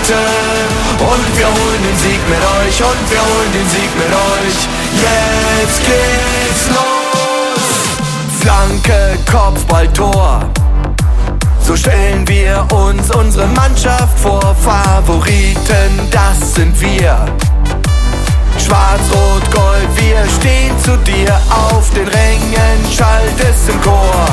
Seite. Und wir holen den Sieg mit euch, und wir holen den Sieg mit euch. Jetzt geht's los. Flanke, Kopfball, Tor. So stellen wir uns unsere Mannschaft vor. Favoriten, das sind wir. Schwarz, Rot, Gold, wir stehen zu dir. Auf den Rängen schallt es im Chor.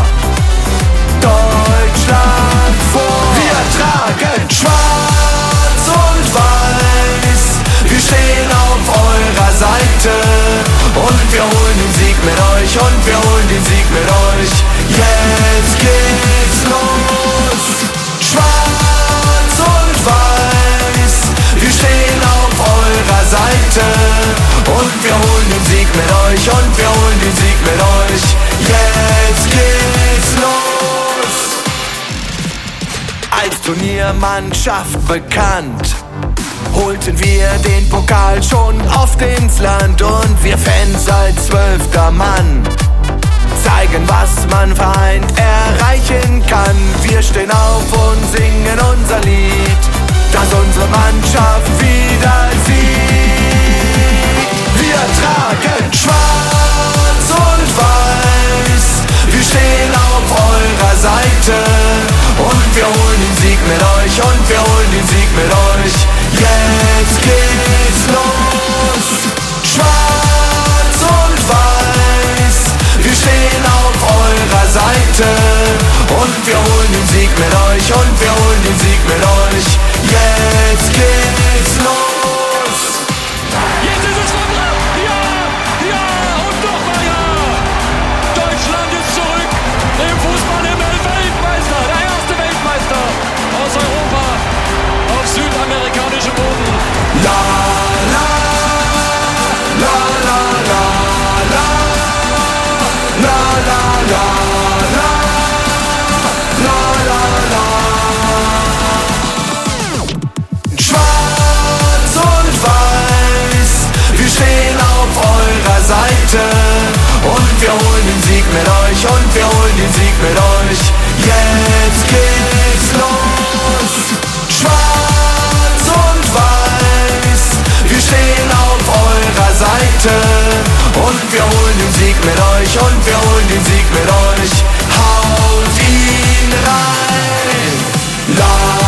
Deutschland vor. Wir tragen schwarz und weiß. Wir stehen auf eurer Seite. Und wir holen den Sieg mit euch, und wir holen den Sieg mit euch. Jetzt geht's los. Schwarz und weiß. Wir stehen auf eurer Seite. Und wir holen den Sieg mit euch, und wir holen den Sieg mit euch. Jetzt geht's los. Als Turniermannschaft bekannt, holten wir den Pokal schon oft ins Land. Und wir Fans als 12. Mann zeigen, was man vereint erreichen kann. Wir stehen auf und singen unser Lied, das unsere Mannschaft wieder sieht. Wir tragen schwarz und weiß. Wir stehen auf eurer Seite. Und wir holen den Sieg mit euch, und wir holen den Sieg mit euch. Jetzt geht's los. Schwarz und weiß. Wir stehen auf eurer Seite. Und wir holen den Sieg mit euch, und wir holen den Sieg mit euch. Jetzt geht's los. Jetzt ist es vorbei. Ja, ja und nochmal ja. Deutschland ist zurück im Fußballhimmel. Weltmeister, der erste Weltmeister aus Europa auf südamerikanischem Boden. La la la la la la la la la la la la la. Schwarz und weiß, wir stehen auf eurer Seite. Und wir holen den Sieg mit euch, und wir holen den Sieg mit euch. Jetzt geht's los. Schwarz und weiß, wir stehen auf eurer Seite. Und wir holen den Sieg mit euch, und wir holen den Sieg mit euch. Haut ihn rein. La